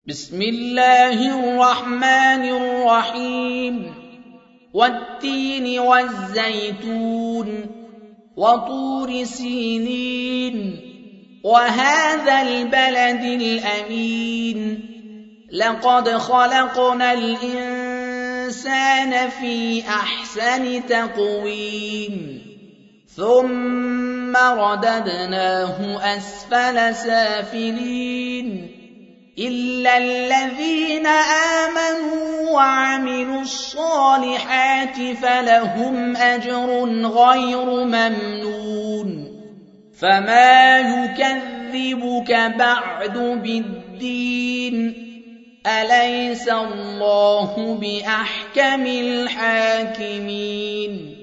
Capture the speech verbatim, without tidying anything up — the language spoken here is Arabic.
بسم الله الرحمن الرحيم والتين والزيتون وطور سينين وهذا البلد الأمين لقد خلقنا الإنسان في أحسن تقويم ثم رددناه أسفل سافلين إلا الذين آمنوا وعملوا الصالحات فلهم أجر غير ممنون فما يكذبك بعد بالدين أليس الله بأحكم الحاكمين